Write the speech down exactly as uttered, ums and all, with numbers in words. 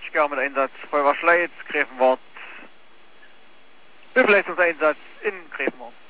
Matchgar mit Einsatz Feuerwehr Schleiz, Grevenwort. Befleißungseinsatz in Grevenwort.